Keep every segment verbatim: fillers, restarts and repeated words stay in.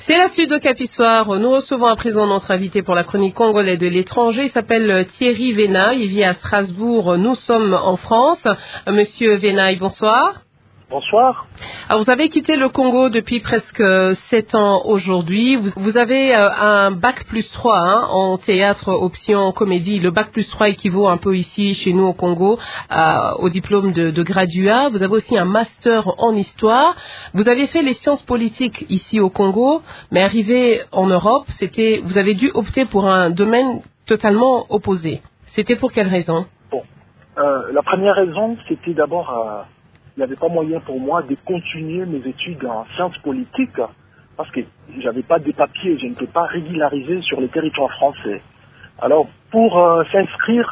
C'est la suite de Capissoir. Nous recevons à présent notre invité pour la chronique congolais de l'étranger. Il s'appelle Thierry Venaille. Il vit à Strasbourg. Nous sommes en France. Monsieur Venaille, bonsoir. Bonsoir. Alors, vous avez quitté le Congo depuis presque sept ans aujourd'hui. Vous, vous avez euh, un bac plus trois hein, en théâtre option comédie. Le bac plus trois équivaut un peu ici, chez nous au Congo, euh, au diplôme de, de graduat. Vous avez aussi un master en histoire. Vous avez fait les sciences politiques ici au Congo, mais arrivé en Europe, c'était, vous avez dû opter pour un domaine totalement opposé. C'était pour quelle raison? Bon, euh, la première raison, c'était d'abord... Euh... il n'y avait pas moyen pour moi de continuer mes études en sciences politiques parce que j'avais pas de papiers, je n'étais pas régularisé sur le territoire français. Alors, pour euh, s'inscrire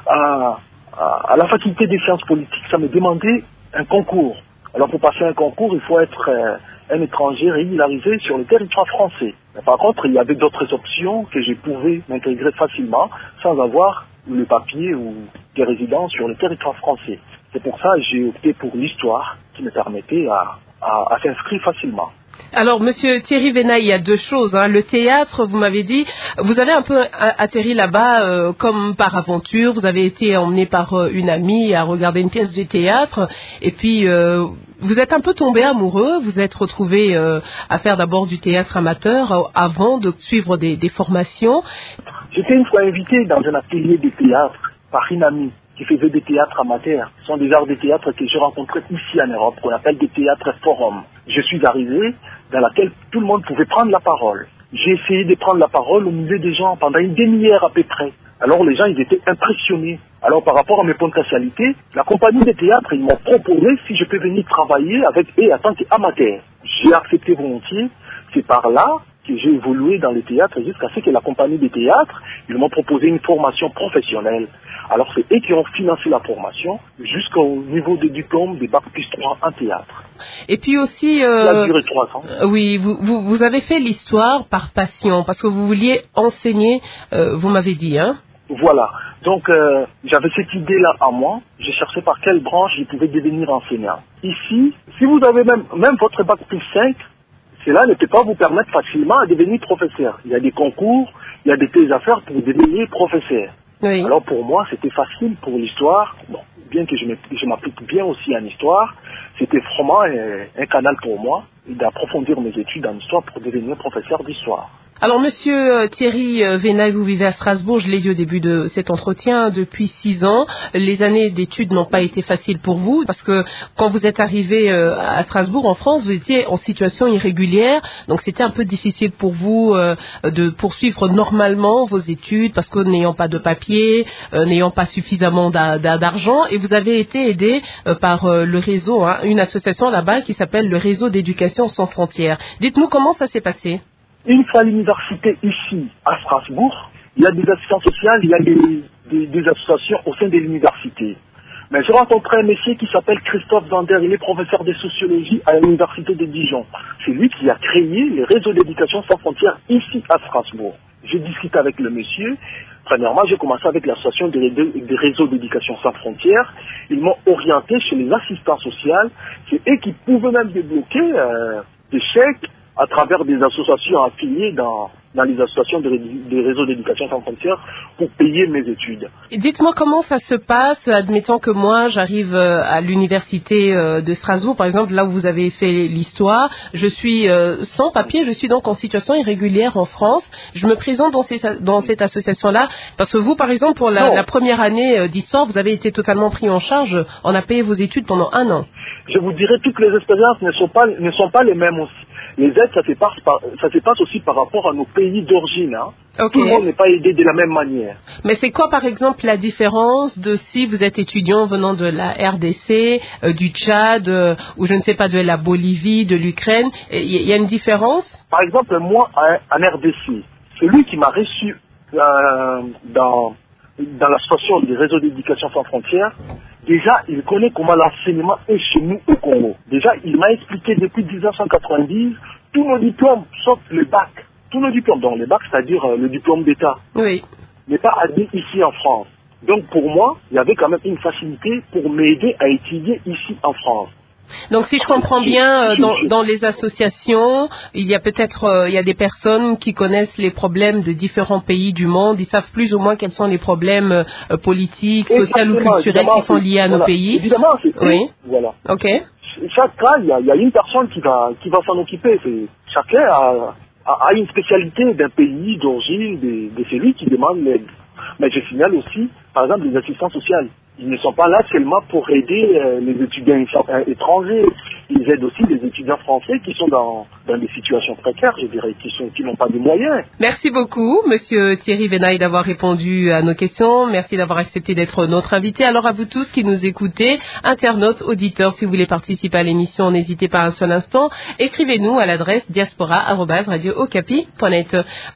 à, à, à la faculté des sciences politiques, ça me demandait un concours. Alors, pour passer un concours, il faut être euh, un étranger régularisé sur le territoire français. Mais par contre, il y avait d'autres options que je pouvais m'intégrer facilement sans avoir le papier ou des résidences sur le territoire français. C'est pour ça que j'ai opté pour l'histoire qui me permettait à, à, à s'inscrire facilement. Alors, Monsieur Thierry Venaille, il y a deux choses. Hein. Le théâtre, vous m'avez dit, vous avez un peu atterri là-bas euh, comme par aventure. Vous avez été emmené par euh, une amie à regarder une pièce de théâtre. Et puis, euh, vous êtes un peu tombé amoureux. Vous êtes retrouvé euh, à faire d'abord du théâtre amateur euh, avant de suivre des, des formations. J'étais une fois invité dans un atelier de théâtre par une amie qui faisait des théâtres amateurs. Ce sont des arts de théâtre que j'ai rencontrés ici en Europe, qu'on appelle des théâtres forums. Je suis arrivé dans laquelle tout le monde pouvait prendre la parole. J'ai essayé de prendre la parole au milieu des gens pendant une demi-heure à peu près. Alors les gens, ils étaient impressionnés. Alors par rapport à mes potentialités, la compagnie de théâtre, ils m'ont proposé si je peux venir travailler avec eux en tant qu'amateur. J'ai accepté volontiers. C'est par là que j'ai évolué dans le théâtre jusqu'à ce que la compagnie de théâtre, ils m'ont proposé une formation professionnelle. Alors c'est eux qui ont financé la formation jusqu'au niveau des diplômes des bac plus trois en théâtre. Et puis aussi, euh, ça a duré trois ans. Oui, vous, vous, vous avez fait l'histoire par passion parce que vous vouliez enseigner, euh, vous m'avez dit, hein? Voilà. Donc euh, j'avais cette idée-là à moi. Je cherchais par quelle branche je pouvais devenir enseignant. Ici, si vous avez même même votre bac plus cinq, cela ne peut pas vous permettre facilement de devenir professeur. Il y a des concours, il y a des thèses à faire pour devenir professeur. Oui. Alors pour moi, c'était facile pour l'histoire. Bon, bien que je m'applique bien aussi en histoire, c'était vraiment un, un canal pour moi d'approfondir mes études en histoire pour devenir professeur d'histoire. Alors, Monsieur Thierry Venaille, vous vivez à Strasbourg, je l'ai dit au début de cet entretien, depuis six ans. Les années d'études n'ont pas été faciles pour vous, parce que quand vous êtes arrivé à Strasbourg, en France, vous étiez en situation irrégulière, donc c'était un peu difficile pour vous de poursuivre normalement vos études, parce que n'ayant pas de papier, n'ayant pas suffisamment d'argent, et vous avez été aidé par le réseau, hein, une association là-bas qui s'appelle le Réseau d'éducation sans frontières. Dites-nous comment ça s'est passé. Une fois à l'université ici, à Strasbourg, il y a des assistants sociaux, il y a des, des, des associations au sein de l'université. Mais j'ai rencontré un monsieur qui s'appelle Christophe Zander, il est professeur de sociologie à l'université de Dijon. C'est lui qui a créé le réseau d'éducation sans frontières ici à Strasbourg. J'ai discuté avec le monsieur. Premièrement, j'ai commencé avec l'association des, des réseaux d'éducation sans frontières. Ils m'ont orienté chez les assistants sociaux. C'est eux qui pouvaient même débloquer euh, des chèques à travers des associations affiliées dans, dans les associations des de réseaux d'éducation sans frontières pour payer mes études. Dites-moi comment ça se passe, admettons que moi j'arrive à l'université de Strasbourg, par exemple, là où vous avez fait l'histoire, je suis sans papier, je suis donc en situation irrégulière en France, je me présente dans, ces, dans cette association-là, parce que vous, par exemple, pour la, la première année d'histoire, vous avez été totalement pris en charge, on a payé vos études pendant un an. Je vous dirais, toutes les expériences ne sont pas, ne sont pas les mêmes aussi. Les aides, ça se passe, par, ça se passe aussi par rapport à nos pays d'origine. Hein. Okay. Tout le monde n'est pas aidé de la même manière. Mais c'est quoi, par exemple, la différence de si vous êtes étudiant venant de la R D C, euh, du Tchad, euh, ou je ne sais pas, de la Bolivie, de l'Ukraine? Il y a une différence? Par exemple, moi, en R D C, celui qui m'a reçu euh, dans, dans l'association des réseaux d'éducation sans frontières, déjà, il connaît comment l'enseignement est chez nous au Congo. Déjà, il m'a expliqué depuis mille neuf cent quatre-vingt-dix tous nos diplômes, sauf le bac. Tous nos diplômes, donc le bac, c'est-à-dire euh, le diplôme d'État, oui, n'est pas admis ici en France. Donc pour moi, il y avait quand même une facilité pour m'aider à étudier ici en France. Donc si je comprends bien, euh, dans, dans les associations, il y a peut-être euh, il y a des personnes qui connaissent les problèmes de différents pays du monde, ils savent plus ou moins quels sont les problèmes euh, politiques, sociaux ou culturels qui sont liés à nos voilà. pays. Évidemment, c'est oui. Voilà. Ok. Chaque cas, il y a, il y a une personne qui va qui va s'en occuper. C'est, chacun a, a, a une spécialité d'un pays d'origine, de, de celui qui demande l'aide. Mais je signale aussi, par exemple, les assistants sociaux. Ils ne sont pas là seulement pour aider euh, les étudiants étrangers. Ils aident aussi les étudiants français qui sont dans, dans des situations précaires, je dirais, qui sont, qui n'ont pas de moyens. Merci beaucoup, Monsieur Thierry Venaille, d'avoir répondu à nos questions. Merci d'avoir accepté d'être notre invité. Alors à vous tous qui nous écoutez, internautes, auditeurs, si vous voulez participer à l'émission, n'hésitez pas un seul instant. Écrivez-nous à l'adresse diaspora arobase radio okapi point net.